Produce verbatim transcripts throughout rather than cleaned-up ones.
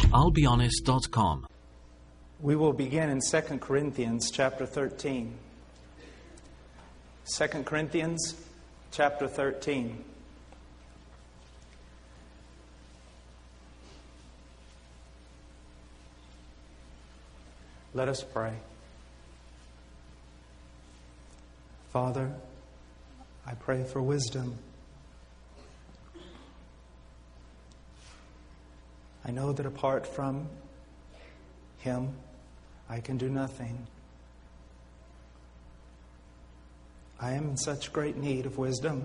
I'll be honest dot com. We will begin in Second Corinthians chapter thirteen. Second Corinthians chapter thirteen. Let us pray. Father, I pray for wisdom. I know that apart from Him, I can do nothing. I am in such great need of wisdom.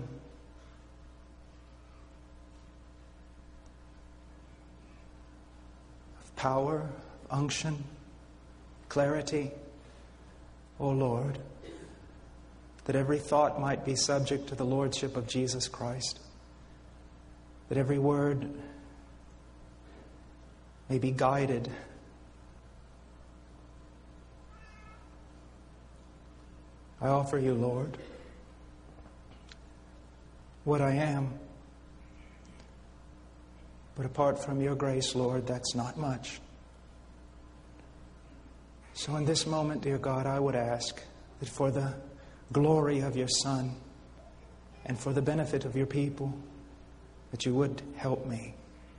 Of power, unction, clarity. O Lord, that every thought might be subject to the Lordship of Jesus Christ. That every word may be guided I offer you, Lord, what I am. But apart from your grace, Lord, that's not much. So in this moment, dear God, I would ask that for the glory of your Son and for the benefit of your people, that you would help me.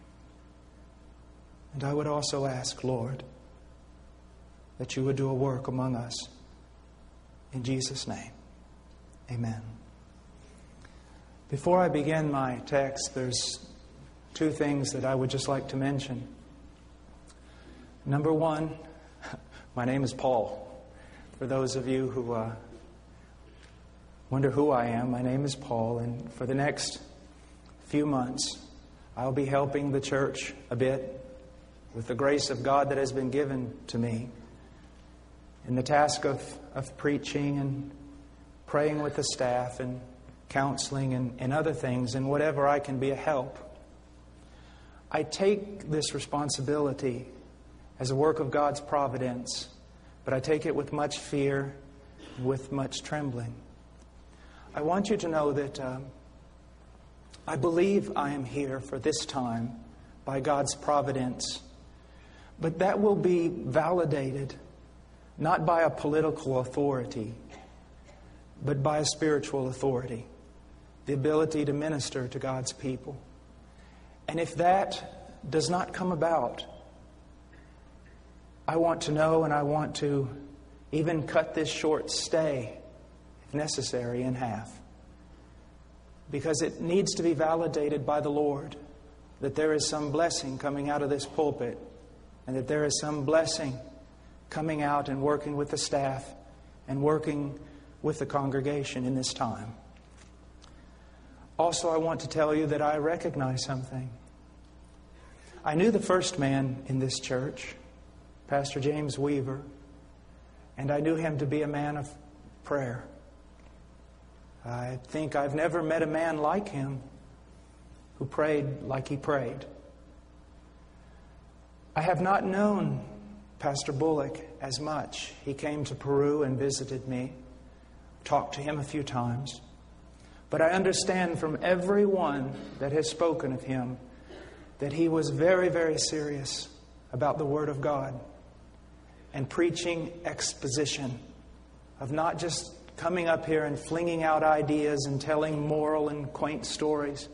And I would also ask, Lord, that you would do a work among us. In Jesus' name, amen. Before I begin my text, there's two things that I would just like to mention. Number one, my name is Paul. For those of you who uh, wonder who I am, my name is Paul, and for the next few months, I'll be helping the church a bit with the grace of God that has been given to me in the task of, of preaching and praying with the staff and counseling and, and other things, and whatever I can be a help. I take this responsibility as a work of God's providence, but I take it with much fear and with much trembling. I want you to know that um, I believe I am here for this time by God's providence, but that will be validated not by a political authority, but by a spiritual authority, the ability to minister to God's people. And if that does not come about, I want to know, and I want to even cut this short stay, if necessary, in half. Because it needs to be validated by the Lord that there is some blessing coming out of this pulpit, and that there is some blessing coming out and working with the staff and working with the congregation in this time. Also, I want to tell you that I recognize something. I knew the first man in this church, Pastor James Weaver, and I knew him to be a man of prayer. I think I've never met a man like him who prayed like he prayed. I have not known Pastor Bullock as much. He came to Peru and visited me, talked to him a few times. But I understand from everyone that has spoken of him that he was very, very serious about the Word of God and preaching exposition, of not just coming up here and flinging out ideas and telling moral and quaint stories.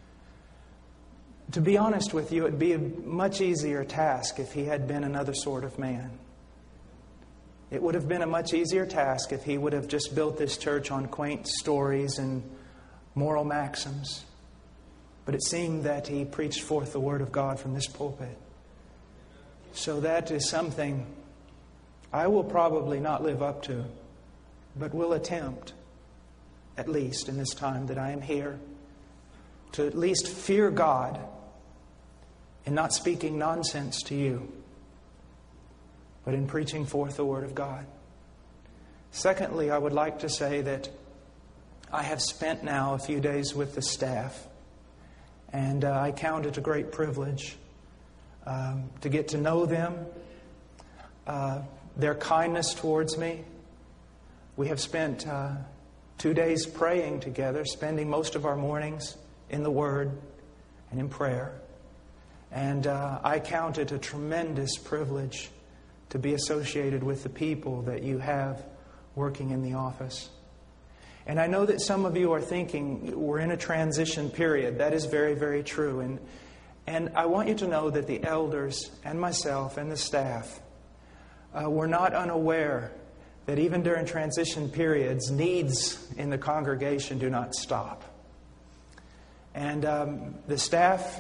To be honest with you, it would be a much easier task if he had been another sort of man. It would have been a much easier task if he would have just built this church on quaint stories and moral maxims. But it seemed that he preached forth the Word of God from this pulpit. So that is something I will probably not live up to, but will attempt, at least in this time that I am here, to at least fear God in not speaking nonsense to you, but in preaching forth the Word of God. Secondly, I would like to say that I have spent now a few days with the staff, and uh, I count it a great privilege um, to get to know them, uh, their kindness towards me. We have spent uh, two days praying together, spending most of our mornings in the Word and in prayer. And uh, I count it a tremendous privilege to be associated with the people that you have working in the office. And I know that some of you are thinking we're in a transition period. That is very, very true. And, and I want you to know that the elders and myself and the staff uh, were not unaware that even during transition periods, needs in the congregation do not stop. And um, the staff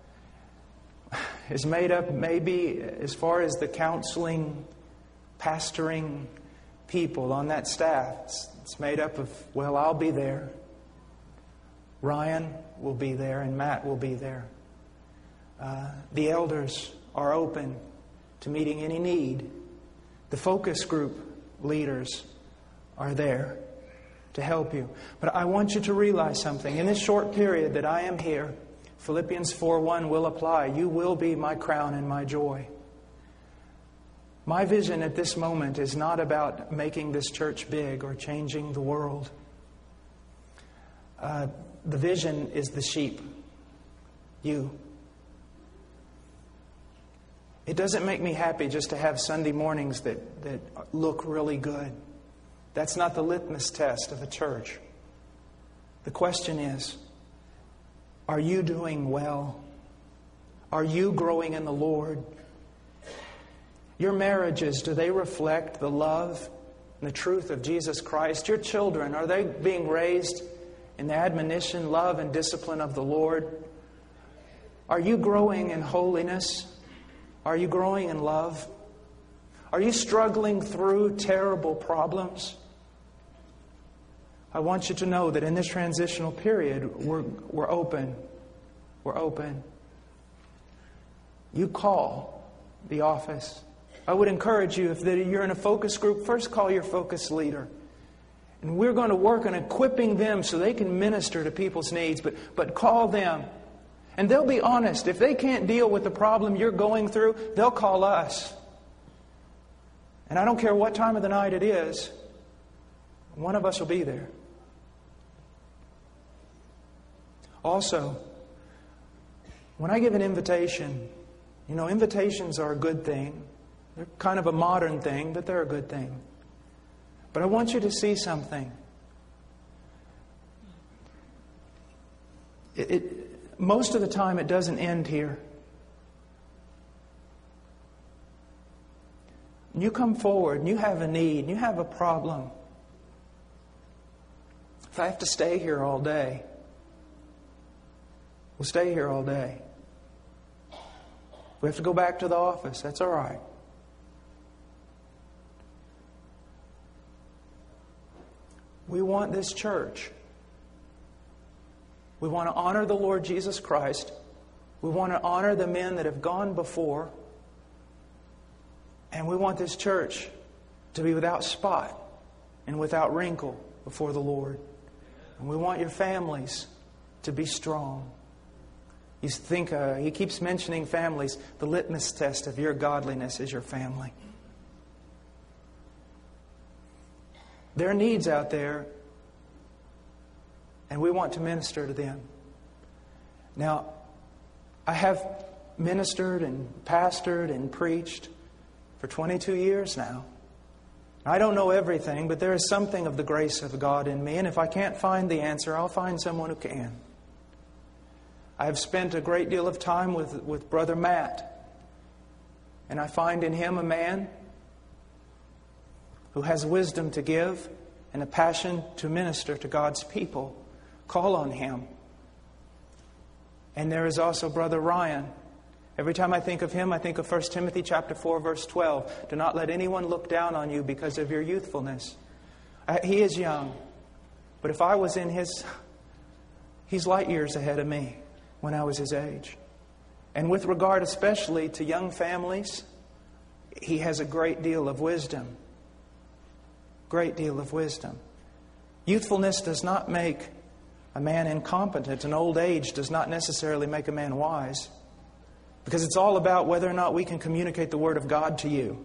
is made up maybe as far as the counseling, pastoring people on that staff. It's, it's made up of, well, I'll be there. Ryan will be there and Matt will be there. Uh, the elders are open to meeting any need. The focus group leaders are there to help you. But I want you to realize something. In this short period that I am here, Philippians four one will apply. You will be my crown and my joy. My vision at this moment is not about making this church big or changing the world. Uh, the vision is the sheep. You. It doesn't make me happy just to have Sunday mornings that, that look really good. That's not the litmus test of a church. The question is, are you doing well? Are you growing in the Lord? Your marriages, do they reflect the love and the truth of Jesus Christ? Your children, are they being raised in the admonition, love, and discipline of the Lord? Are you growing in holiness? Are you growing in love? Are you struggling through terrible problems? I want you to know that in this transitional period, we're, we're open. We're open. You call the office. I would encourage you, if you're in a focus group, first call your focus leader. And we're going to work on equipping them so they can minister to people's needs. But, but call them. And they'll be honest. If they can't deal with the problem you're going through, they'll call us. And I don't care what time of the night it is, one of us will be there. Also, when I give an invitation, you know, invitations are a good thing. They're kind of a modern thing, but they're a good thing. But I want you to see something. It, it, most of the time, it doesn't end here. And you come forward and you have a need, and you have a problem. If I have to stay here all day, we'll stay here all day. If we have to go back to the office, that's all right. We want this church. We want to honor the Lord Jesus Christ. We want to honor the men that have gone before. And we want this church to be without spot and without wrinkle before the Lord. And we want your families to be strong. You think, uh, he keeps mentioning families. The litmus test of your godliness is your family. There are needs out there, and we want to minister to them. Now, I have ministered and pastored and preached for twenty-two years now. I don't know everything, but there is something of the grace of God in me, and if I can't find the answer, I'll find someone who can. I have spent a great deal of time with, with Brother Matt, and I find in him a man who has wisdom to give and a passion to minister to God's people. Call on him. And there is also Brother Ryan. Every time I think of him, I think of First Timothy chapter four, verse twelve. Do not let anyone look down on you because of your youthfulness. I, he is young, but if I was in his... He's light years ahead of me when I was his age. And with regard especially to young families, he has a great deal of wisdom. Great deal of wisdom. Youthfulness does not make a man incompetent, and old age does not necessarily make a man wise. Because it's all about whether or not we can communicate the Word of God to you.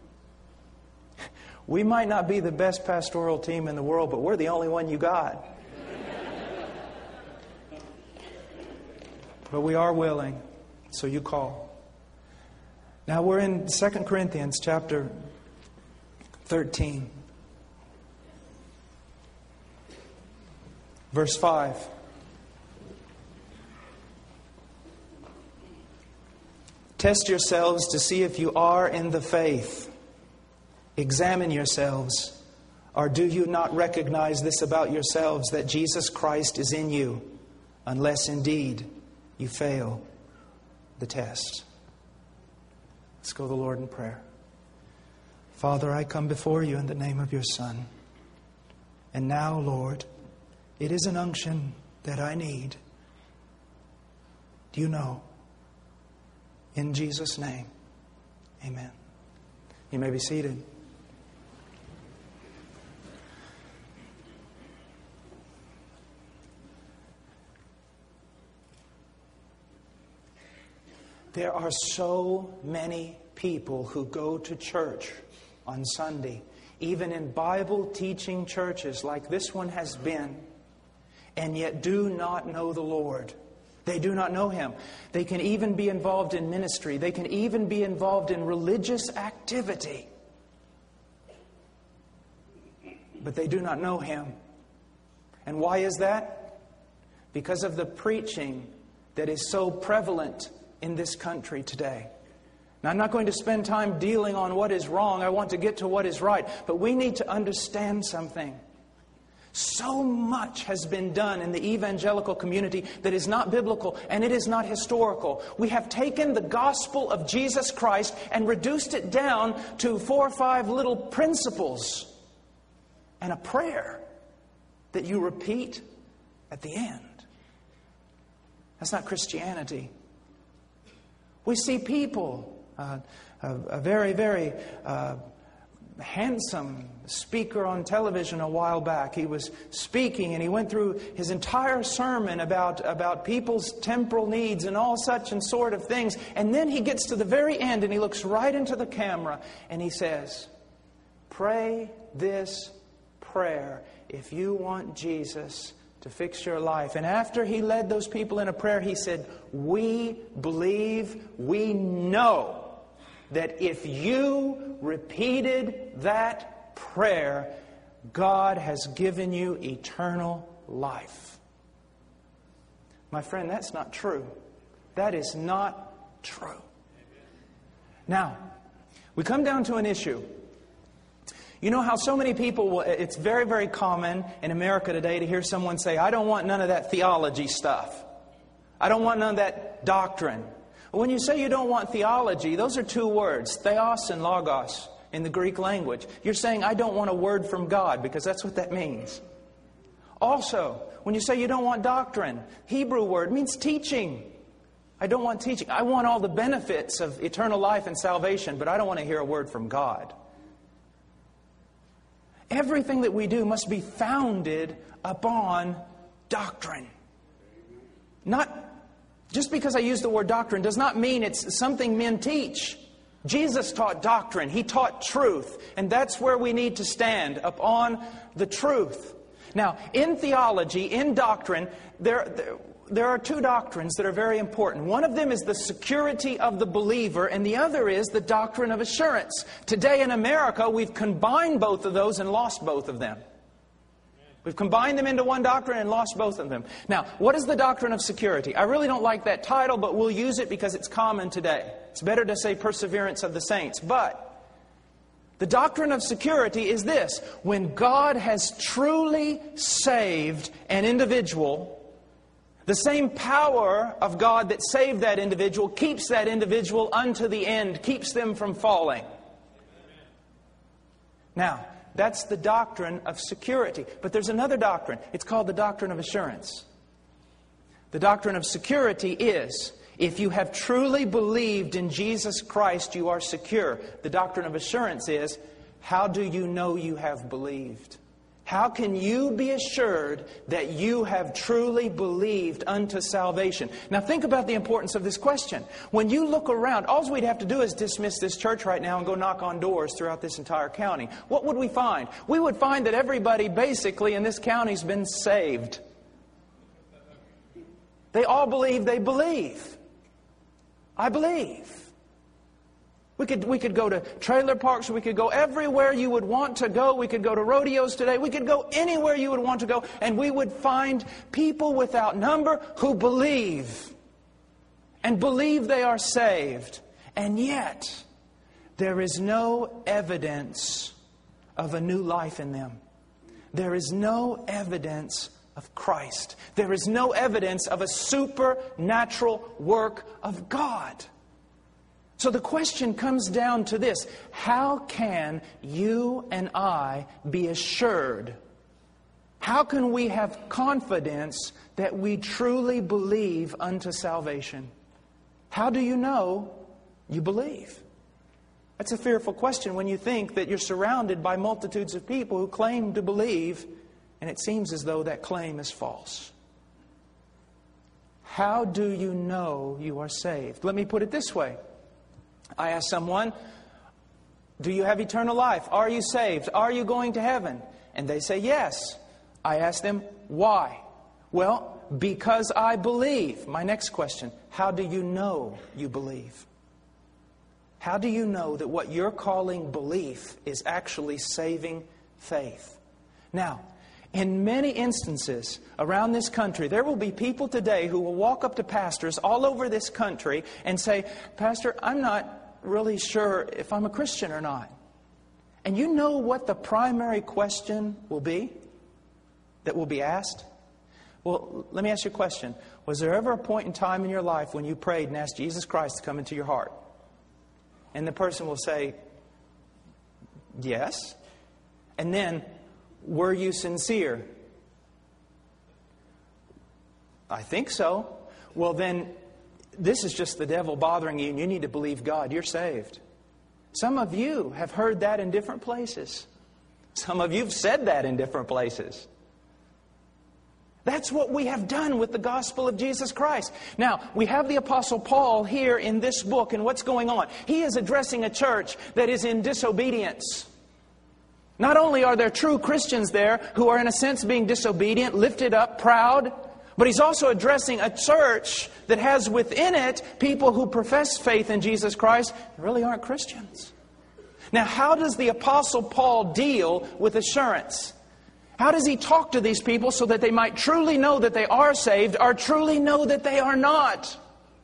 We might not be the best pastoral team in the world, but we're the only one you got. But we are willing. So you call. Now we're in Second Corinthians chapter thirteen. Verse five. Test yourselves to see if you are in the faith. Examine yourselves. Or do you not recognize this about yourselves, that Jesus Christ is in you, unless indeed you fail the test? Let's go to the Lord in prayer. Father, I come before you in the name of your Son. And now, Lord, it is an unction that I need. Do you know? In Jesus' name, amen. You may be seated. There are so many people who go to church on Sunday, even in Bible teaching churches like this one has been, and yet do not know the Lord. They do not know Him. They can even be involved in ministry. They can even be involved in religious activity. But they do not know Him. And why is that? Because of the preaching that is so prevalent in this country today. Now, I'm not going to spend time dealing on what is wrong. I want to get to what is right. But we need to understand something. So much has been done in the evangelical community that is not biblical and it is not historical. We have taken the gospel of Jesus Christ and reduced it down to four or five little principles and a prayer that you repeat at the end. That's not Christianity. We see people, uh, a, a very, very uh, handsome speaker on television a while back. He was speaking and he went through his entire sermon about, about people's temporal needs and all such and sort of things. And then he gets to the very end and he looks right into the camera and he says, "Pray this prayer if you want Jesus to fix your life." And after he led those people in a prayer, he said, "We believe, we know that if you repeated that prayer, God has given you eternal life." My friend, that's not true. That is not true. Now, we come down to an issue. You know how so many people, will, it's very, very common in America today to hear someone say, "I don't want none of that theology stuff. I don't want none of that doctrine." When you say you don't want theology, those are two words, theos and logos, in the Greek language. You're saying, I don't want a word from God, because that's what that means. Also, when you say you don't want doctrine, Hebrew word means teaching. I don't want teaching. I want all the benefits of eternal life and salvation, but I don't want to hear a word from God. Everything that we do must be founded upon doctrine. Not just because I use the word doctrine does not mean it's something men teach. Jesus taught doctrine. He taught truth. And that's where we need to stand, upon the truth. Now, in theology, in doctrine, there, there, there are two doctrines that are very important. One of them is the security of the believer, and the other is the doctrine of assurance. Today in America, we've combined both of those and lost both of them. We've combined them into one doctrine and lost both of them. Now, what is the doctrine of security? I really don't like that title, but we'll use it because it's common today. It's better to say perseverance of the saints. But the doctrine of security is this: when God has truly saved an individual, the same power of God that saved that individual keeps that individual unto the end, keeps them from falling. Now, that's the doctrine of security. But there's another doctrine. It's called the doctrine of assurance. The doctrine of security is, if you have truly believed in Jesus Christ, you are secure. The doctrine of assurance is, how do you know you have believed? How can you be assured that you have truly believed unto salvation? Now think about the importance of this question. When you look around, all we'd have to do is dismiss this church right now and go knock on doors throughout this entire county. What would we find? We would find that everybody basically in this county's been saved. They all believe they believe. I believe. We could, we could go to trailer parks. We could go everywhere you would want to go. We could go to rodeos today. We could go anywhere you would want to go. And we would find people without number who believe. And believe they are saved. And yet, there is no evidence of a new life in them. There is no evidence of Christ. There is no evidence of a supernatural work of God. So the question comes down to this: how can you and I be assured? How can we have confidence that we truly believe unto salvation? How do you know you believe? That's a fearful question when you think that you're surrounded by multitudes of people who claim to believe, and it seems as though that claim is false. How do you know you are saved? Let me put it this way. I ask someone, do you have eternal life? Are you saved? Are you going to heaven? And they say yes. I ask them, why? Well, because I believe. My next question, how do you know you believe? How do you know that what you're calling belief is actually saving faith? Now, in many instances around this country, there will be people today who will walk up to pastors all over this country and say, Pastor, I'm not really sure if I'm a Christian or not. And you know what the primary question will be that will be asked? Well, let me ask you a question. Was there ever a point in time in your life when you prayed and asked Jesus Christ to come into your heart? And the person will say, yes. And then, were you sincere? I think so. Well then, this is just the devil bothering you and you need to believe God. You're saved. Some of you have heard that in different places. Some of you have said that in different places. That's what we have done with the gospel of Jesus Christ. Now, we have the Apostle Paul here in this book, and what's going on? He is addressing a church that is in disobedience. Not only are there true Christians there who are in a sense being disobedient, lifted up, proud, but he's also addressing a church that has within it people who profess faith in Jesus Christ and really aren't Christians. Now, how does the Apostle Paul deal with assurance? How does he talk to these people so that they might truly know that they are saved or truly know that they are not?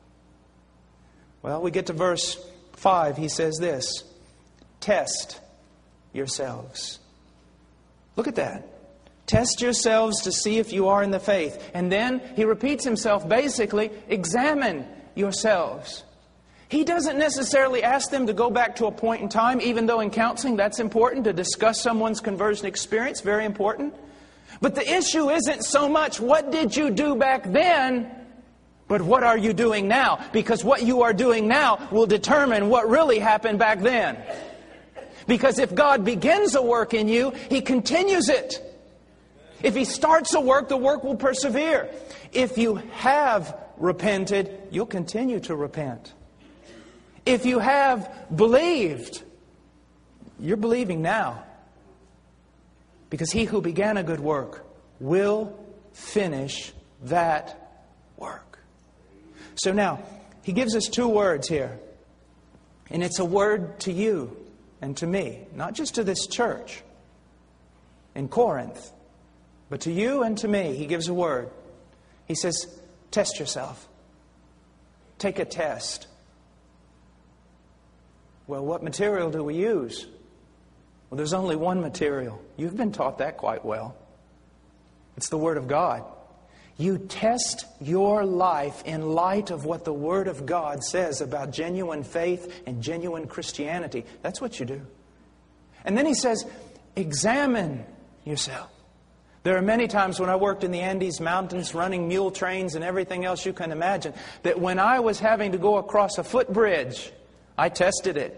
Well, we get to verse five. He says this, test yourselves. Look at that. Test yourselves to see if you are in the faith. And then he repeats himself, basically, examine yourselves. He doesn't necessarily ask them to go back to a point in time, even though in counseling that's important, to discuss someone's conversion experience, very important. But the issue isn't so much what did you do back then, but what are you doing now? Because what you are doing now will determine what really happened back then. Because if God begins a work in you, He continues it. If He starts a work, the work will persevere. If you have repented, you'll continue to repent. If you have believed, you're believing now. Because He who began a good work will finish that work. So now, he gives us two words here. And it's a word to you and to me. Not just to this church in Corinth, but to you and to me. He gives a word. He says, test yourself. Take a test. Well, what material do we use? Well, there's only one material. You've been taught that quite well. It's the Word of God. You test your life in light of what the Word of God says about genuine faith and genuine Christianity. That's what you do. And then he says, examine yourself. There are many times when I worked in the Andes Mountains running mule trains and everything else you can imagine, that when I was having to go across a footbridge, I tested it.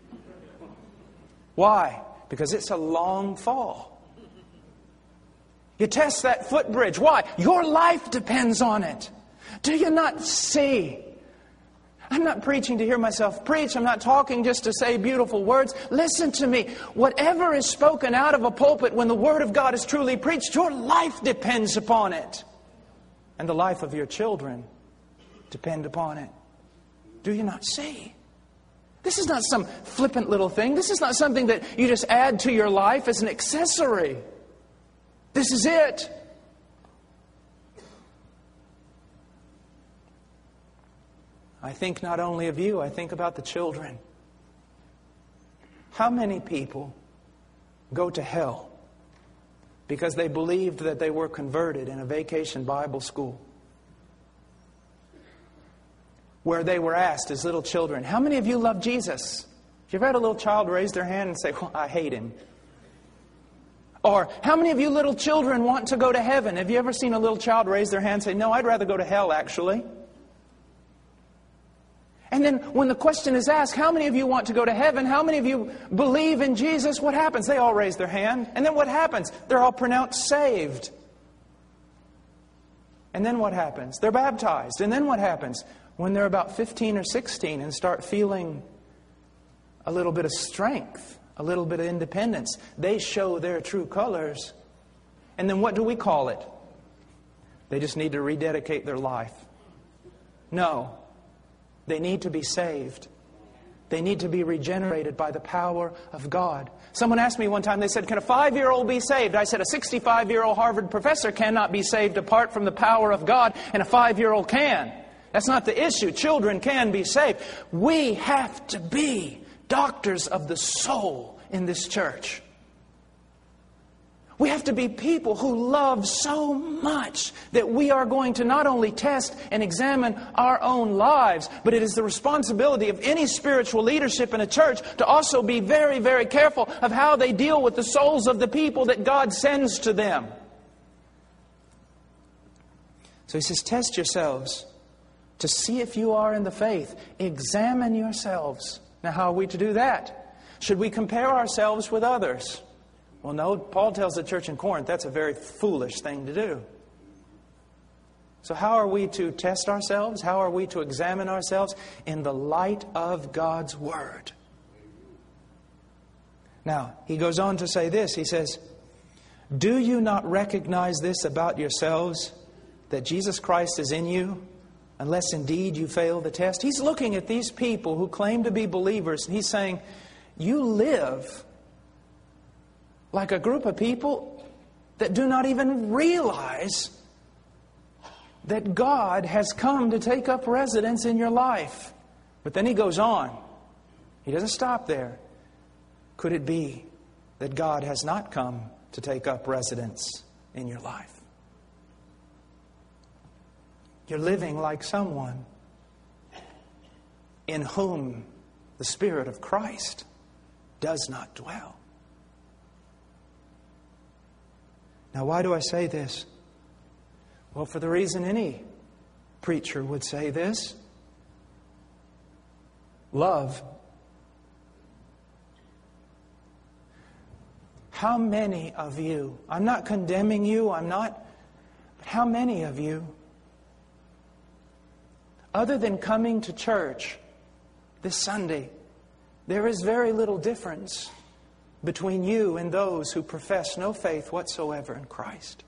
Why? Because it's a long fall. You test that footbridge. Why? Your life depends on it. Do you not see? I'm not preaching to hear myself preach. I'm not talking just to say beautiful words. Listen to me. Whatever is spoken out of a pulpit when the Word of God is truly preached, your life depends upon it. And the life of your children depend upon it. Do you not see? This is not some flippant little thing. This is not something that you just add to your life as an accessory. This is it. I think not only of you, I think about the children. How many people go to hell because they believed that they were converted in a vacation Bible school, where they were asked as little children, how many of you love Jesus? Have you ever had a little child raise their hand and say, well, I hate him? Or, how many of you little children want to go to heaven? Have you ever seen a little child raise their hand and say, no, I'd rather go to hell, actually? And then when the question is asked, how many of you want to go to heaven? How many of you believe in Jesus? What happens? They all raise their hand. And then what happens? They're all pronounced saved. And then what happens? They're baptized. And then what happens? When they're about fifteen or sixteen and start feeling a little bit of strength, a little bit of independence, they show their true colors. And then what do we call it? They just need to rededicate their life. No. They need to be saved. They need to be regenerated by the power of God. Someone asked me one time, they said, can a five-year-old be saved? I said, a sixty-five-year-old Harvard professor cannot be saved apart from the power of God, and a five-year-old can. That's not the issue. Children can be saved. We have to be doctors of the soul in this church. We have to be people who love so much that we are going to not only test and examine our own lives, but it is the responsibility of any spiritual leadership in a church to also be very, very careful of how they deal with the souls of the people that God sends to them. So he says, test yourselves to see if you are in the faith. Examine yourselves. Now, how are we to do that? Should we compare ourselves with others? Well, no, Paul tells the church in Corinth that's a very foolish thing to do. So how are we to test ourselves? How are we to examine ourselves? In the light of God's Word. Now, he goes on to say this. He says, do you not recognize this about yourselves, that Jesus Christ is in you, unless indeed you fail the test? He's looking at these people who claim to be believers, and he's saying, you live like a group of people that do not even realize that God has come to take up residence in your life. But then he goes on. He doesn't stop there. Could it be that God has not come to take up residence in your life? You're living like someone in whom the Spirit of Christ does not dwell. Now, why do I say this? Well, for the reason any preacher would say this. Love. How many of you, I'm not condemning you, I'm not, but how many of you, other than coming to church this Sunday, there is very little difference between you and those who profess no faith whatsoever in Christ?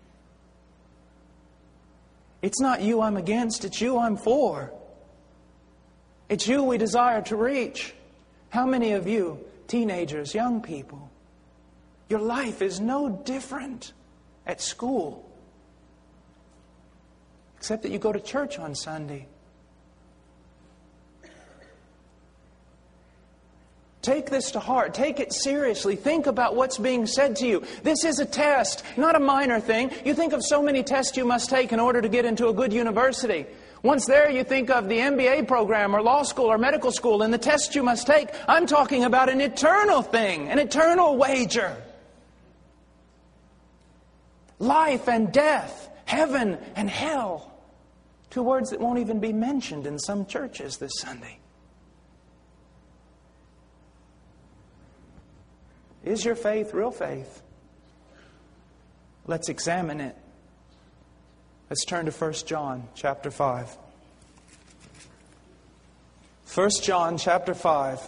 It's not you I'm against, it's you I'm for. It's you we desire to reach. How many of you, teenagers, young people, your life is no different at school, except that you go to church on Sunday? Take this to heart. Take it seriously. Think about what's being said to you. This is a test, not a minor thing. You think of so many tests you must take in order to get into a good university. Once there, you think of the M B A program or law school or medical school and the tests you must take. I'm talking about an eternal thing, an eternal wager. Life and death, heaven and hell. Two words that won't even be mentioned in some churches this Sunday. Is your faith real faith? Let's examine it. Let's turn to First John chapter five. First John chapter five.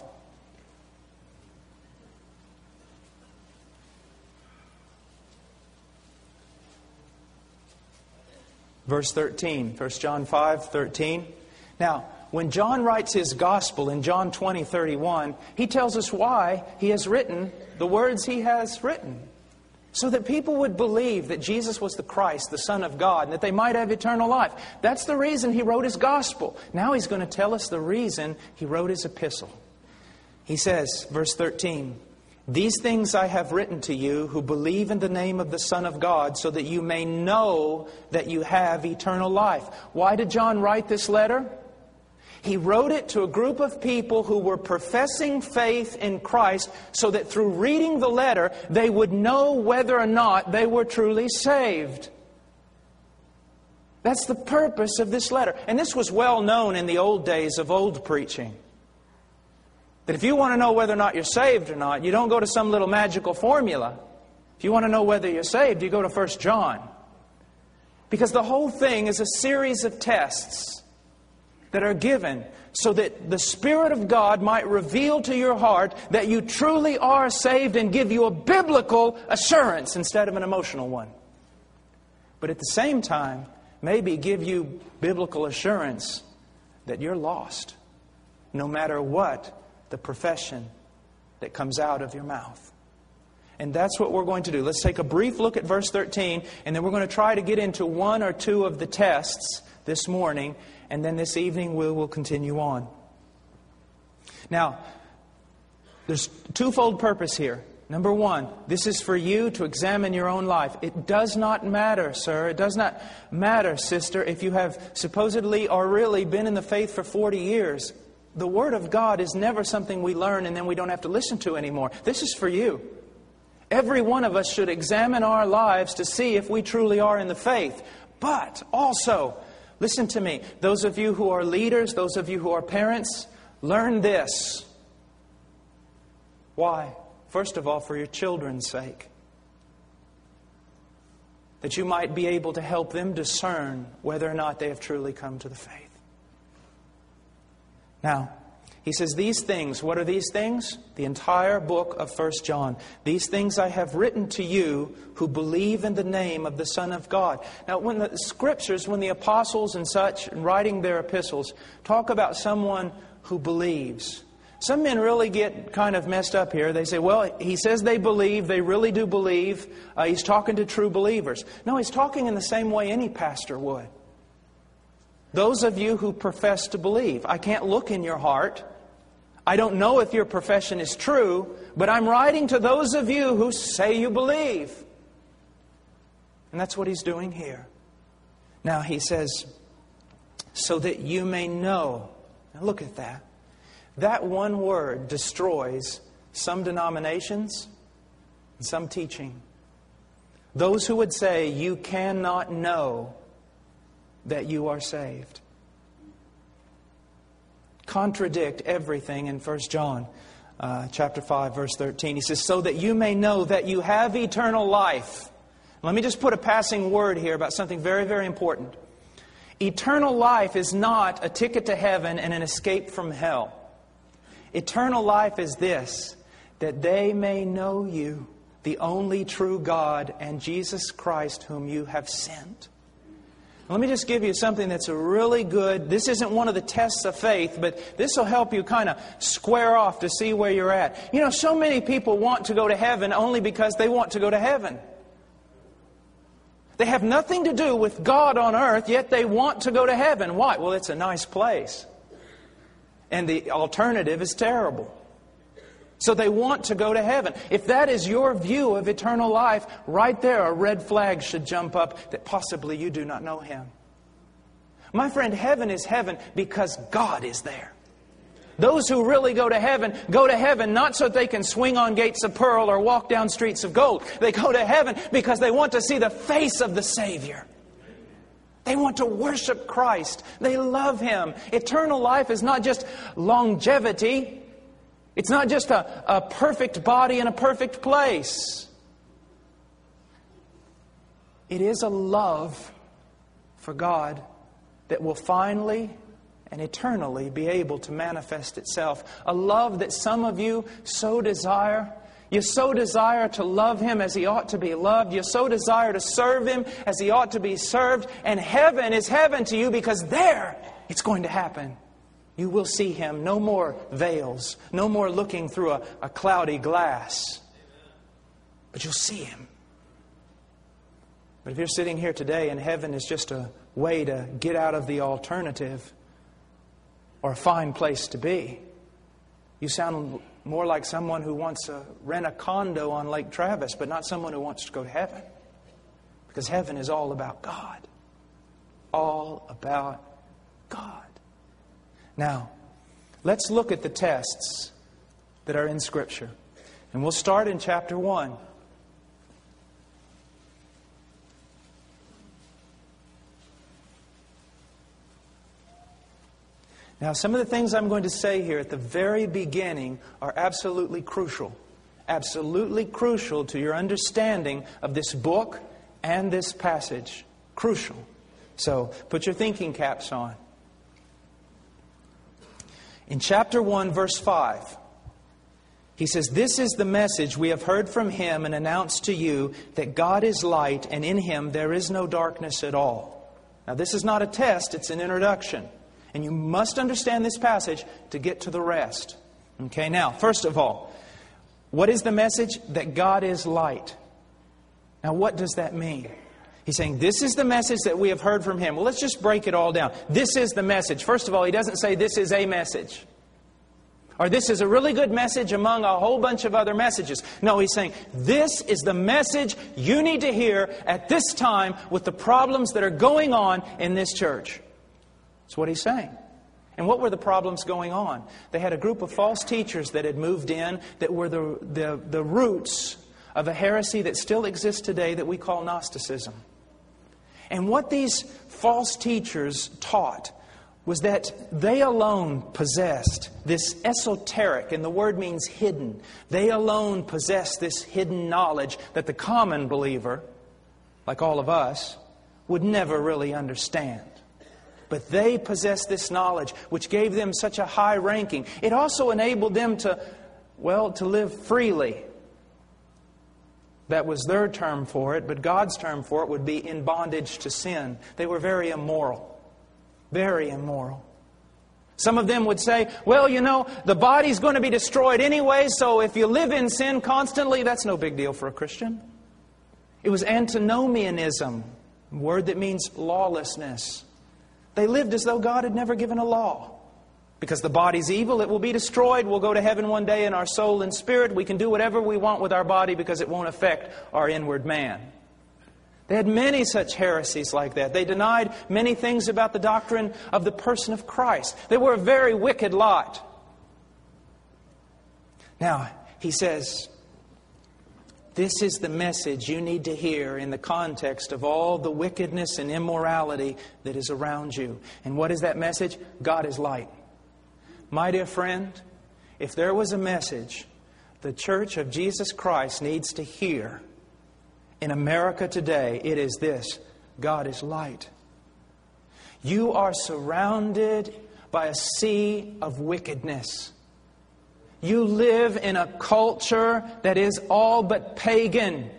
Verse thirteen. First John five, thirteen. Now, when John writes his gospel in John twenty thirty-one, he tells us why he has written the words he has written. So that people would believe that Jesus was the Christ, the Son of God, and that they might have eternal life. That's the reason he wrote his gospel. Now he's going to tell us the reason he wrote his epistle. He says, verse thirteen, "These things I have written to you who believe in the name of the Son of God, so that you may know that you have eternal life." Why did John write this letter? He wrote it to a group of people who were professing faith in Christ, so that through reading the letter, they would know whether or not they were truly saved. That's the purpose of this letter. And this was well known in the old days of old preaching. That if you want to know whether or not you're saved or not, you don't go to some little magical formula. If you want to know whether you're saved, you go to First John. Because the whole thing is a series of tests that are given so that the Spirit of God might reveal to your heart that you truly are saved and give you a biblical assurance instead of an emotional one. But at the same time, maybe give you biblical assurance that you're lost, no matter what the profession that comes out of your mouth. And that's what we're going to do. Let's take a brief look at verse thirteen, and then we're going to try to get into one or two of the tests this morning, and then this evening we will continue on. Now, there's twofold purpose here. Number one, this is for you to examine your own life. It does not matter, sir. It does not matter, sister, if you have supposedly or really been in the faith for forty years. The Word of God is never something we learn and then we don't have to listen to anymore. This is for you. Every one of us should examine our lives to see if we truly are in the faith. But also, listen to me, those of you who are leaders, those of you who are parents, learn this. Why? First of all, for your children's sake. That you might be able to help them discern whether or not they have truly come to the faith. Now, he says these things. What are these things? The entire book of First John. These things I have written to you who believe in the name of the Son of God. Now, when the Scriptures, when the apostles and such, writing their epistles, talk about someone who believes, some men really get kind of messed up here. They say, well, he says they believe, they really do believe. Uh, he's talking to true believers. No, he's talking in the same way any pastor would. Those of you who profess to believe, I can't look in your heart. I don't know if your profession is true, but I'm writing to those of you who say you believe. And that's what he's doing here. Now he says, so that you may know. Now look at that. That one word destroys some denominations and some teaching. Those who would say you cannot know that you are saved contradict everything in First John uh, chapter five, verse thirteen. He says, so that you may know that you have eternal life. Let me just put a passing word here about something very, very important. Eternal life is not a ticket to heaven and an escape from hell. Eternal life is this, that they may know you, the only true God, and Jesus Christ whom you have sent. Let me just give you something that's a really good, this isn't one of the tests of faith, but this will help you kind of square off to see where you're at. You know, so many people want to go to heaven only because they want to go to heaven. They have nothing to do with God on earth, yet they want to go to heaven. Why? Well, it's a nice place. And the alternative is terrible. So they want to go to heaven. If that is your view of eternal life, right there a red flag should jump up that possibly you do not know Him. My friend, heaven is heaven because God is there. Those who really go to heaven, go to heaven not so that they can swing on gates of pearl or walk down streets of gold. They go to heaven because they want to see the face of the Savior. They want to worship Christ. They love Him. Eternal life is not just longevity. It's not just a, a perfect body in a perfect place. It is a love for God that will finally and eternally be able to manifest itself. A love that some of you so desire. You so desire to love Him as He ought to be loved. You so desire to serve Him as He ought to be served. And heaven is heaven to you because there it's going to happen. You will see Him. No more veils. No more looking through a, a cloudy glass. But you'll see Him. But if you're sitting here today and heaven is just a way to get out of the alternative or a fine place to be, you sound more like someone who wants to rent a condo on Lake Travis, but not someone who wants to go to heaven. Because heaven is all about God. All about God. Now, let's look at the tests that are in Scripture. And we'll start in chapter one. Now, some of the things I'm going to say here at the very beginning are absolutely crucial. Absolutely crucial to your understanding of this book and this passage. Crucial. So, put your thinking caps on. In chapter one, verse five, he says, "This is the message we have heard from Him and announced to you, that God is light, and in Him there is no darkness at all." Now, this is not a test, it's an introduction. And you must understand this passage to get to the rest. Okay, now, first of all, what is the message? That God is light. Now, what does that mean? He's saying, this is the message that we have heard from Him. Well, let's just break it all down. This is the message. First of all, He doesn't say this is a message. Or this is a really good message among a whole bunch of other messages. No, He's saying, this is the message you need to hear at this time with the problems that are going on in this church. That's what He's saying. And what were the problems going on? They had a group of false teachers that had moved in that were the, the, the roots of a heresy that still exists today that we call Gnosticism. And what these false teachers taught was that they alone possessed this esoteric, and the word means hidden. They alone possessed this hidden knowledge that the common believer, like all of us, would never really understand. But they possessed this knowledge, which gave them such a high ranking. It also enabled them to, well, to live freely. That was their term for it, but God's term for it would be in bondage to sin. They were very immoral. Very immoral. Some of them would say, well, you know, the body's going to be destroyed anyway, so if you live in sin constantly, that's no big deal for a Christian. It was antinomianism, a word that means lawlessness. They lived as though God had never given a law. Because the body's evil, it will be destroyed. We'll go to heaven one day in our soul and spirit. We can do whatever we want with our body because it won't affect our inward man. They had many such heresies like that. They denied many things about the doctrine of the person of Christ. They were a very wicked lot. Now, he says, this is the message you need to hear in the context of all the wickedness and immorality that is around you. And what is that message? God is light. My dear friend, if there was a message the Church of Jesus Christ needs to hear in America today, it is this: God is light. You are surrounded by a sea of wickedness. You live in a culture that is all but pagan.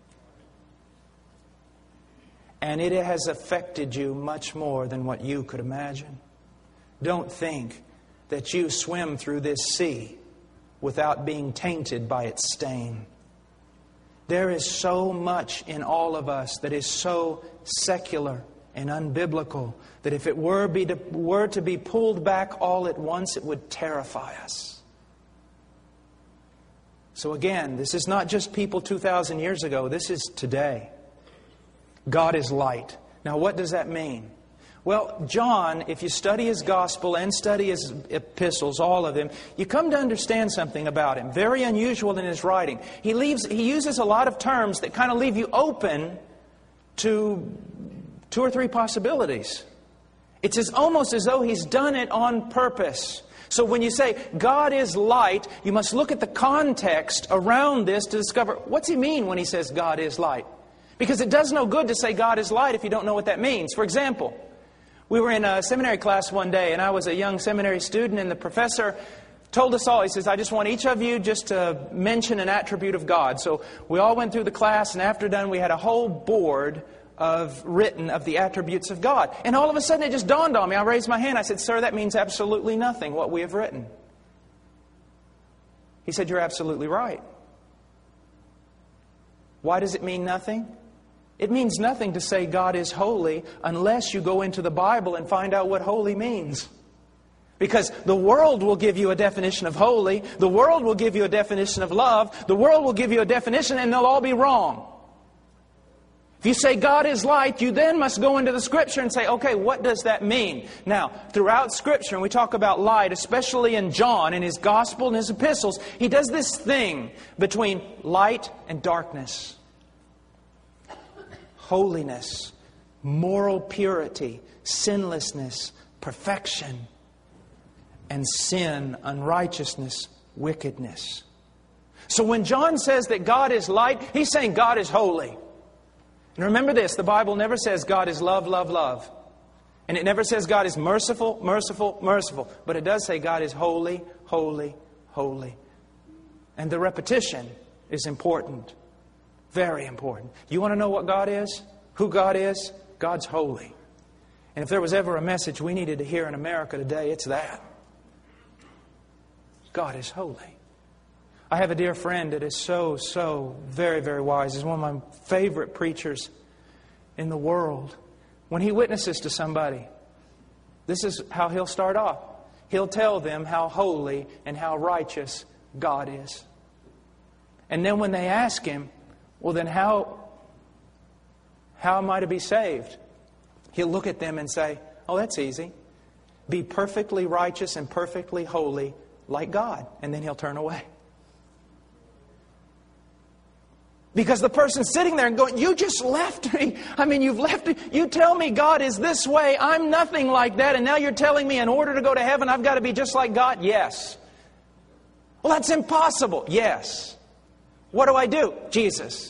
And it has affected you much more than what you could imagine. Don't think that you swim through this sea without being tainted by its stain. There is so much in all of us that is so secular and unbiblical that if it were, be to, were to be pulled back all at once, it would terrify us. So again, this is not just people two thousand years ago. This is today. God is light. Now, what does that mean? Well, John, if you study his gospel and study his epistles, all of them, you come to understand something about him. Very unusual in his writing. He leaves, he uses a lot of terms that kind of leave you open to two or three possibilities. It's as, almost as though he's done it on purpose. So when you say God is light, you must look at the context around this to discover, what's he mean when he says God is light? Because it does no good to say God is light if you don't know what that means. For example, we were in a seminary class one day, and I was a young seminary student, and the professor told us all, he says, I just want each of you just to mention an attribute of God. So we all went through the class, and after done, we had a whole board of written of the attributes of God. And all of a sudden it just dawned on me. I raised my hand. I said, "Sir, that means absolutely nothing, what we have written." He said, "You're absolutely right." Why does it mean nothing? It means nothing to say God is holy unless you go into the Bible and find out what holy means. Because the world will give you a definition of holy, the world will give you a definition of love, the world will give you a definition, and they'll all be wrong. If you say God is light, you then must go into the Scripture and say, okay, what does that mean? Now, throughout Scripture, when we talk about light, especially in John, in his Gospel and his epistles, he does this thing between light and darkness. Holiness, moral purity, sinlessness, perfection, and sin, unrighteousness, wickedness. So when John says that God is light, he's saying God is holy. And remember this, the Bible never says God is love, love, love. And it never says God is merciful, merciful, merciful. But it does say God is holy, holy, holy. And the repetition is important. Very important. You want to know what God is? Who God is? God's holy. And if there was ever a message we needed to hear in America today, it's that. God is holy. I have a dear friend that is so, so very, very wise. He's one of my favorite preachers in the world. When he witnesses to somebody, this is how he'll start off. He'll tell them how holy and how righteous God is. And then when they ask him, well, then how, how am I to be saved? He'll look at them and say, oh, that's easy. Be perfectly righteous and perfectly holy like God. And then he'll turn away. Because the person's sitting there and going, you just left me. I mean, you've left me. You tell me God is this way. I'm nothing like that. And now you're telling me in order to go to heaven, I've got to be just like God? Yes. Well, that's impossible. Yes. What do I do? Jesus.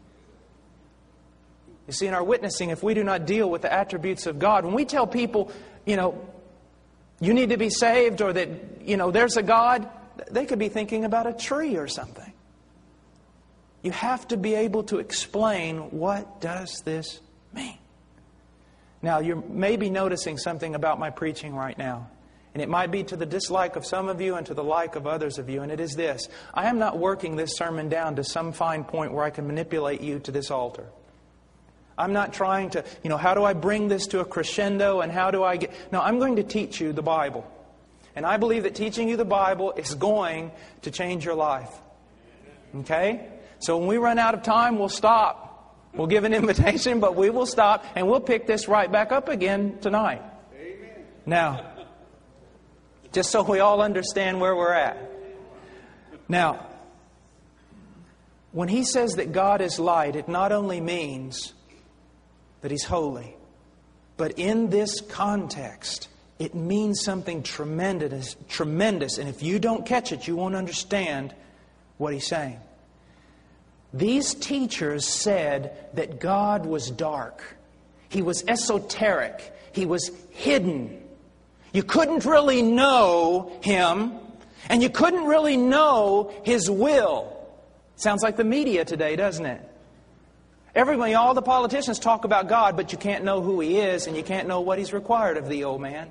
You see, in our witnessing, if we do not deal with the attributes of God, when we tell people, you know, you need to be saved, or that, you know, there's a God, they could be thinking about a tree or something. You have to be able to explain, what does this mean? Now, you may be noticing something about my preaching right now. And it might be to the dislike of some of you and to the like of others of you. And it is this. I am not working this sermon down to some fine point where I can manipulate you to this altar. I'm not trying to, you know, how do I bring this to a crescendo and how do I get... No, I'm going to teach you the Bible. And I believe that teaching you the Bible is going to change your life. Okay? So when we run out of time, we'll stop. We'll give an invitation, but we will stop and we'll pick this right back up again tonight. Amen. Now, just so we all understand where we're at. Now, when he says that God is light, it not only means that He's holy, but in this context, it means something tremendous, tremendous. And if you don't catch it, you won't understand what He's saying. These teachers said that God was dark. He was esoteric. He was hidden. You couldn't really know Him, and you couldn't really know His will. Sounds like the media today, doesn't it? Everybody, all the politicians talk about God, but you can't know who He is, and you can't know what He's required of thee, old man.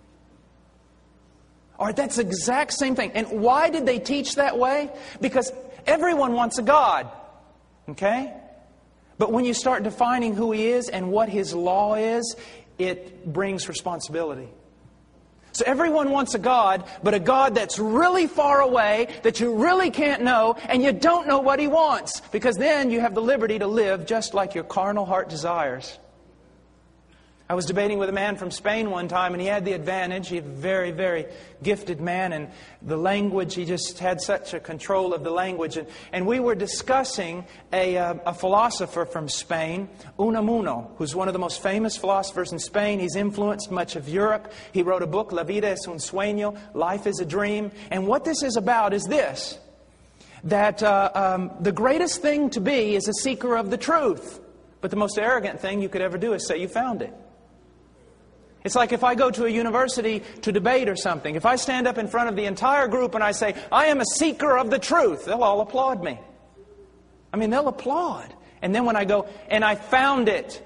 All right, that's the exact same thing. And why did they teach that way? Because everyone wants a God. Okay? But when you start defining who He is and what His law is, it brings responsibility. So everyone wants a God, but a God that's really far away, that you really can't know, and you don't know what He wants. Because then you have the liberty to live just like your carnal heart desires. I was debating with a man from Spain one time, and he had the advantage. He's a very, very gifted man, and the language, he just had such a control of the language. And, and we were discussing a, uh, a philosopher from Spain, Unamuno, who's one of the most famous philosophers in Spain. He's influenced much of Europe. He wrote a book, La vida es un sueño, Life is a Dream. And what this is about is this, that uh, um, the greatest thing to be is a seeker of the truth. But the most arrogant thing you could ever do is say you found it. It's like if I go to a university to debate or something. If I stand up in front of the entire group and I say, I am a seeker of the truth, they'll all applaud me. I mean, they'll applaud. And then when I go, and I found it,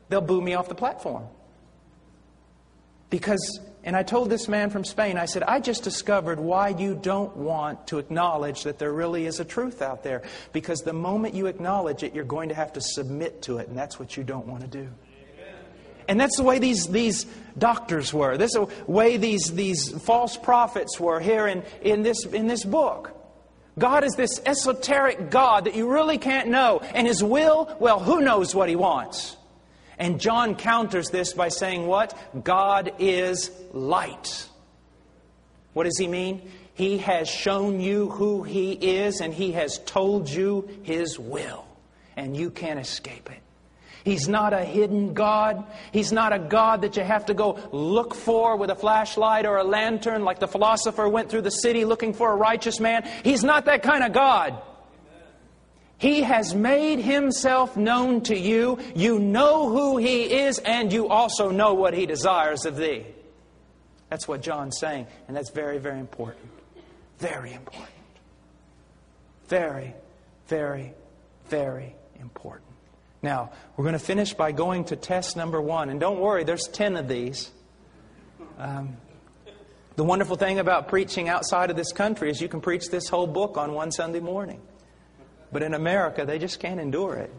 they'll boo me off the platform. Because, and I told this man from Spain, I said, I just discovered why you don't want to acknowledge that there really is a truth out there. Because the moment you acknowledge it, you're going to have to submit to it. And that's what you don't want to do. And that's the way these, these doctors were. This is the way these, these false prophets were here in, in, this, in this book. God is this esoteric God that you really can't know. And His will, well, who knows what He wants? And John counters this by saying what? God is light. What does He mean? He has shown you who He is, and He has told you His will. And you can't escape it. He's not a hidden God. He's not a God that you have to go look for with a flashlight or a lantern like the philosopher went through the city looking for a righteous man. He's not that kind of God. He has made Himself known to you. You know who He is, and you also know what He desires of thee. That's what John's saying, and that's very, very important. Very important. Very, very, very important. Now, we're going to finish by going to test number one. And don't worry, there's ten of these. Um, the wonderful thing about preaching outside of this country is you can preach this whole book on one Sunday morning. But in America, they just can't endure it.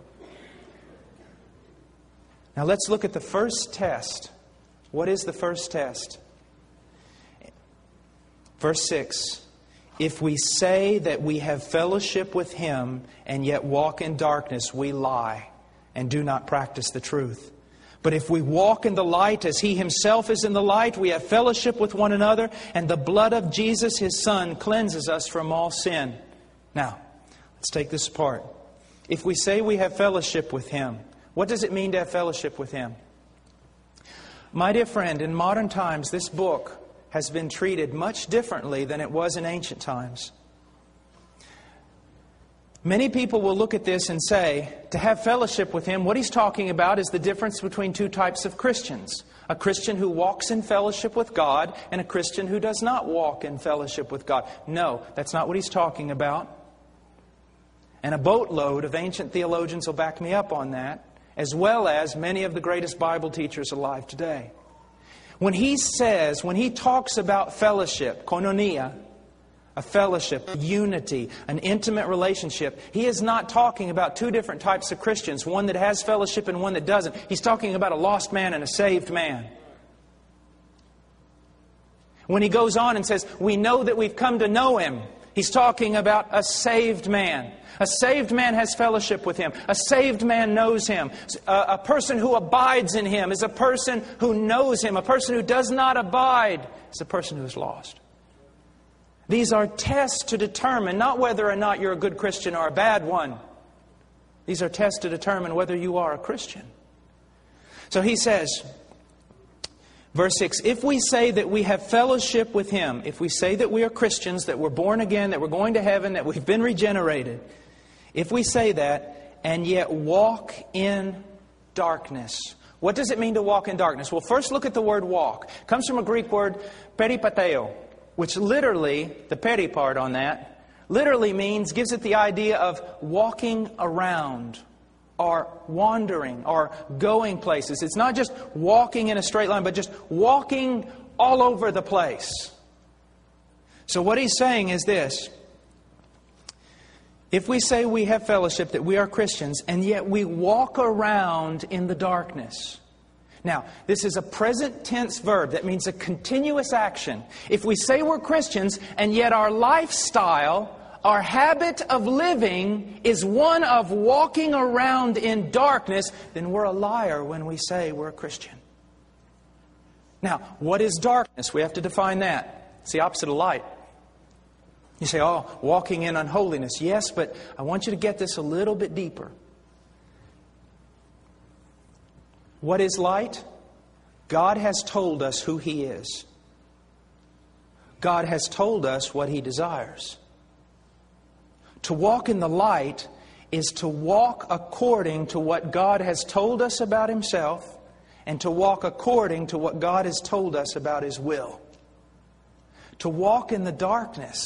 Now, let's look at the first test. What is the first test? Verse six. If we say that we have fellowship with Him and yet walk in darkness, we lie and do not practice the truth. But if we walk in the light as He Himself is in the light, we have fellowship with one another, and the blood of Jesus, His Son, cleanses us from all sin. Now, let's take this apart. If we say we have fellowship with Him, what does it mean to have fellowship with Him? My dear friend, in modern times, this book has been treated much differently than it was in ancient times. Many people will look at this and say, to have fellowship with Him, what he's talking about is the difference between two types of Christians. A Christian who walks in fellowship with God and a Christian who does not walk in fellowship with God. No, that's not what he's talking about. And a boatload of ancient theologians will back me up on that, as well as many of the greatest Bible teachers alive today. When he says, when he talks about fellowship, koinonia, a fellowship, a unity, an intimate relationship, he is not talking about two different types of Christians, one that has fellowship and one that doesn't. He's talking about a lost man and a saved man. When he goes on and says, we know that we've come to know Him, he's talking about a saved man. A saved man has fellowship with Him. A saved man knows Him. A, a person who abides in Him is a person who knows Him. A person who does not abide is a person who is lost. These are tests to determine not whether or not you're a good Christian or a bad one. These are tests to determine whether you are a Christian. So he says, verse six, if we say that we have fellowship with Him, if we say that we are Christians, that we're born again, that we're going to heaven, that we've been regenerated, if we say that and yet walk in darkness. What does it mean to walk in darkness? Well, first look at the word walk. It comes from a Greek word, peripateo, which literally, the peri part on that, literally means, gives it the idea of walking around or wandering or going places. It's not just walking in a straight line, but just walking all over the place. So what he's saying is this. If we say we have fellowship, that we are Christians, and yet we walk around in the darkness. Now, this is a present tense verb. That means a continuous action. If we say we're Christians, and yet our lifestyle, our habit of living is one of walking around in darkness, then we're a liar when we say we're a Christian. Now, what is darkness? We have to define that. It's the opposite of light. You say, oh, walking in unholiness. Yes, but I want you to get this a little bit deeper. What is light? God has told us who He is. God has told us what He desires. To walk in the light is to walk according to what God has told us about Himself and to walk according to what God has told us about His will. To walk in the darkness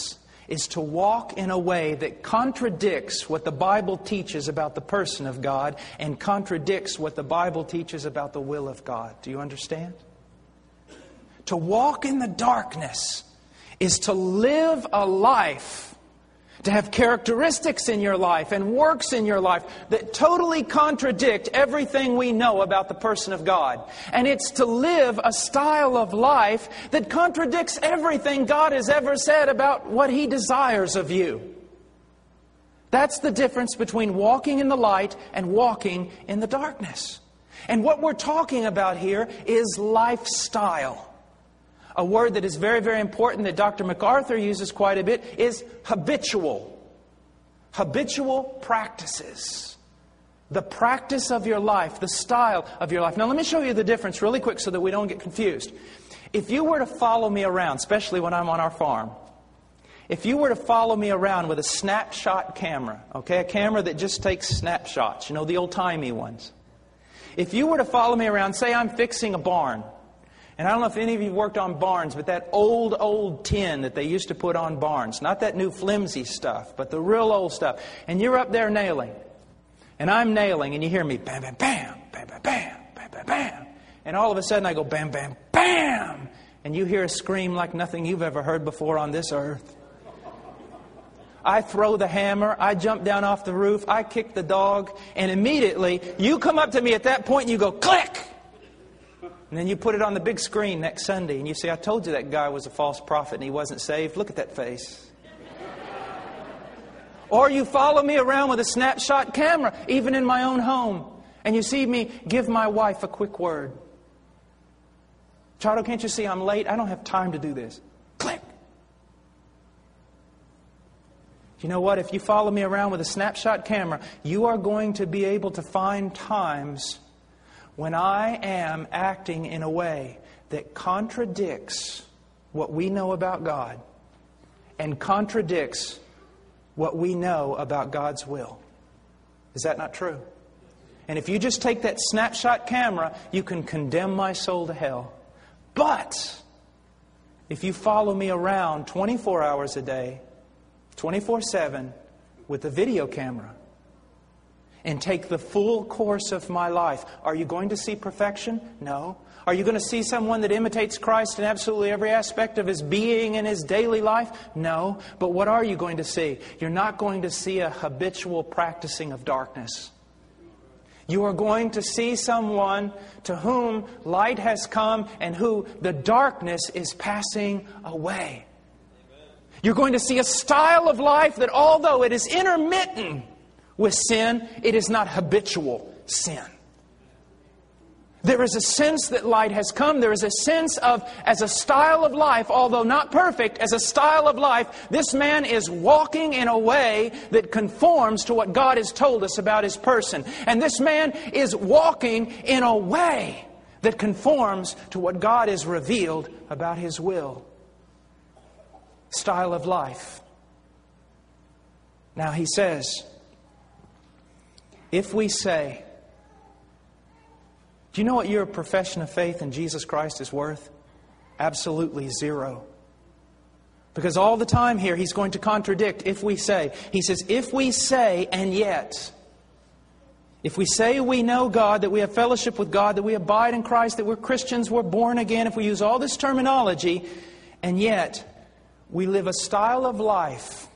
is to walk in a way that contradicts what the Bible teaches about the person of God and contradicts what the Bible teaches about the will of God. Do you understand? To walk in the darkness is to live a life, to have characteristics in your life and works in your life that totally contradict everything we know about the person of God. And it's to live a style of life that contradicts everything God has ever said about what He desires of you. That's the difference between walking in the light and walking in the darkness. And what we're talking about here is lifestyle. A word that is very, very important that Doctor MacArthur uses quite a bit is habitual. Habitual practices. The practice of your life, the style of your life. Now let me show you the difference really quick so that we don't get confused. If you were to follow me around, especially when I'm on our farm, if you were to follow me around with a snapshot camera, okay, a camera that just takes snapshots, you know, the old-timey ones. If you were to follow me around, say I'm fixing a barn. And I don't know if any of you worked on barns, but that old, old tin that they used to put on barns, not that new flimsy stuff, but the real old stuff. And you're up there nailing. And I'm nailing, and you hear me bam, bam, bam, bam, bam, bam, bam, bam, bam. And all of a sudden I go bam, bam, bam. And you hear a scream like nothing you've ever heard before on this earth. I throw the hammer, I jump down off the roof, I kick the dog, and immediately you come up to me at that point and you go click! And then you put it on the big screen next Sunday and you say, I told you that guy was a false prophet and he wasn't saved. Look at that face. Or you follow me around with a snapshot camera, even in my own home. And you see me give my wife a quick word. Chardo, can't you see I'm late? I don't have time to do this. Click. You know what? If you follow me around with a snapshot camera, you are going to be able to find times when I am acting in a way that contradicts what we know about God and contradicts what we know about God's will. Is that not true? And if you just take that snapshot camera, you can condemn my soul to hell. But if you follow me around twenty-four hours a day, twenty-four seven, with a video camera, and take the full course of my life, are you going to see perfection? No. Are you going to see someone that imitates Christ in absolutely every aspect of his being and his daily life? No. But what are you going to see? You're not going to see a habitual practicing of darkness. You are going to see someone to whom light has come and who the darkness is passing away. You're going to see a style of life that, although it is intermittent with sin, it is not habitual sin. There is a sense that light has come. There is a sense of, as a style of life, although not perfect, as a style of life, this man is walking in a way that conforms to what God has told us about his person. And this man is walking in a way that conforms to what God has revealed about his will. Style of life. Now he says, if we say, do you know what your profession of faith in Jesus Christ is worth? Absolutely zero. Because all the time here he's going to contradict if we say. He says, if we say and yet. If we say we know God, that we have fellowship with God, that we abide in Christ, that we're Christians, we're born again. If we use all this terminology and yet we live a style of life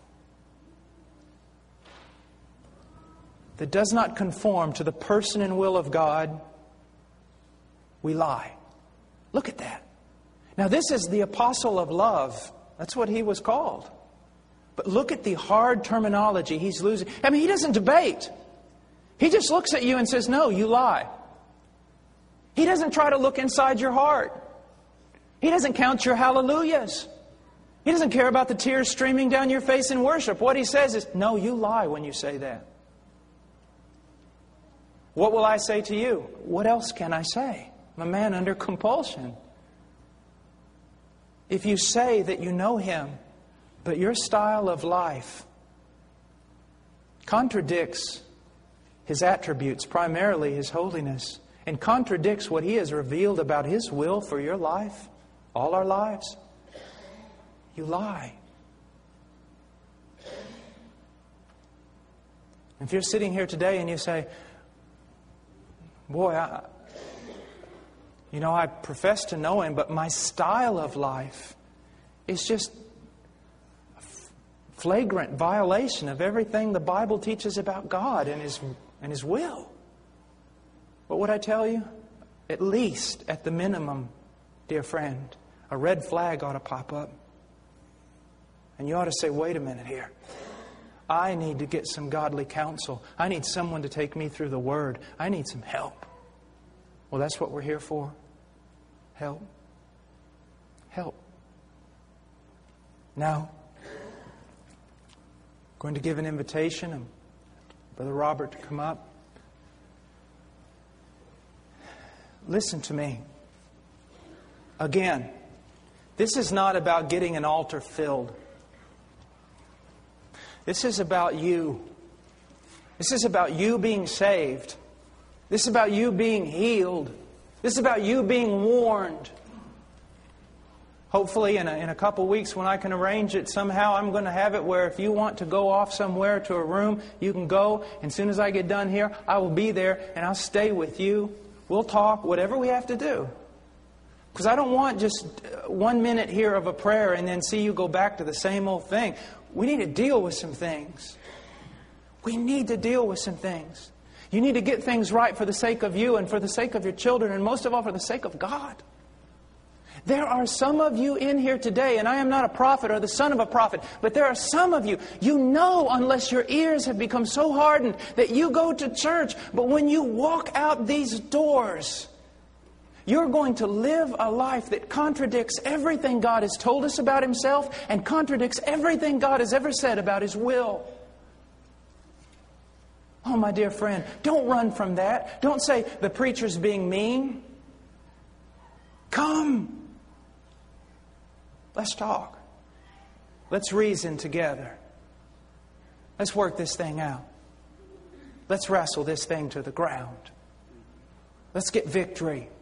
that does not conform to the person and will of God, we lie. Look at that. Now this is the apostle of love. That's what he was called. But look at the hard terminology he's losing. I mean, he doesn't debate. He just looks at you and says, no, you lie. He doesn't try to look inside your heart. He doesn't count your hallelujahs. He doesn't care about the tears streaming down your face in worship. What he says is, no, you lie when you say that. What will I say to you? What else can I say? I'm a man under compulsion. If you say that you know Him, but your style of life contradicts His attributes, primarily His holiness, and contradicts what He has revealed about His will for your life, all our lives, you lie. If you're sitting here today and you say, boy, I, you know, I profess to know Him, but my style of life is just a flagrant violation of everything the Bible teaches about God and His, and His will. What would I tell you? At least, at the minimum, dear friend, a red flag ought to pop up. And you ought to say, wait a minute here. I need to get some godly counsel. I need someone to take me through the Word. I need some help. Well, that's what we're here for. Help. Help. Now, I'm going to give an invitation of Brother Robert to come up. Listen to me. Again, this is not about getting an altar filled. This is about you. This is about you being saved. This is about you being healed. This is about you being warned. Hopefully in a, in a couple weeks when I can arrange it, somehow I'm going to have it where if you want to go off somewhere to a room, you can go. And as soon as I get done here, I will be there and I'll stay with you. We'll talk, whatever we have to do. Because I don't want just one minute here of a prayer and then see you go back to the same old thing. We need to deal with some things. We need to deal with some things. You need to get things right for the sake of you and for the sake of your children and most of all for the sake of God. There are some of you in here today, and I am not a prophet or the son of a prophet, but there are some of you, you know unless your ears have become so hardened that you go to church, but when you walk out these doors, you're going to live a life that contradicts everything God has told us about Himself and contradicts everything God has ever said about His will. Oh, my dear friend, don't run from that. Don't say the preacher's being mean. Come. Let's talk. Let's reason together. Let's work this thing out. Let's wrestle this thing to the ground. Let's get victory.